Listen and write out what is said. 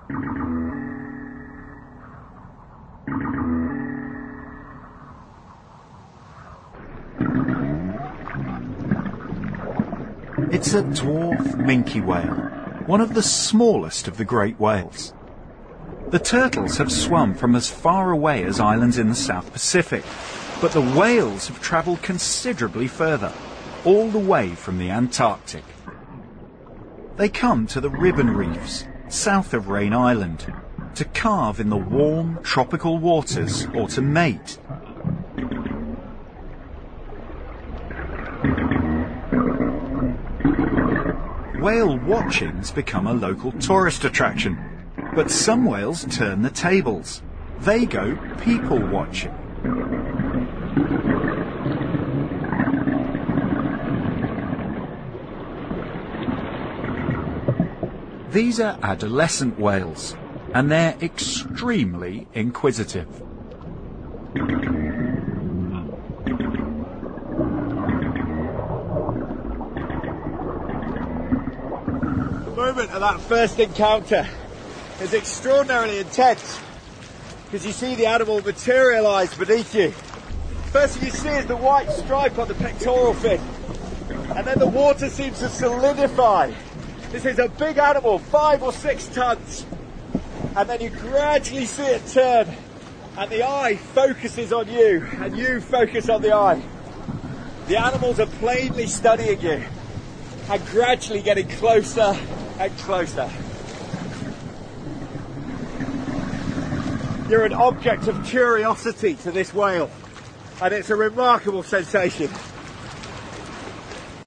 It's a dwarf minke whale, one of the smallest of the great whales. The turtles have swum from as far away as islands in the South Pacific, but the whales have travelled considerably further, all the way from the Antarctic. They come to the Ribbon Reefs, south of Rain Island, to carve in the warm, tropical waters or to mate. Whale watching's become a local tourist attraction, but some whales turn the tables. They go people watching. These are adolescent whales, and they're extremely inquisitive. The moment of that first encounter is extraordinarily intense because you see the animal materialise beneath you. First thing you see is the white stripe on the pectoral fin, and then the water seems to solidify. This is a big animal, 5 or 6 tons, and then you gradually see it turn, and the eye focuses on you, and you focus on the eye. The animals are plainly studying you, and gradually getting closer and closer. You're an object of curiosity to this whale, and it's a remarkable sensation.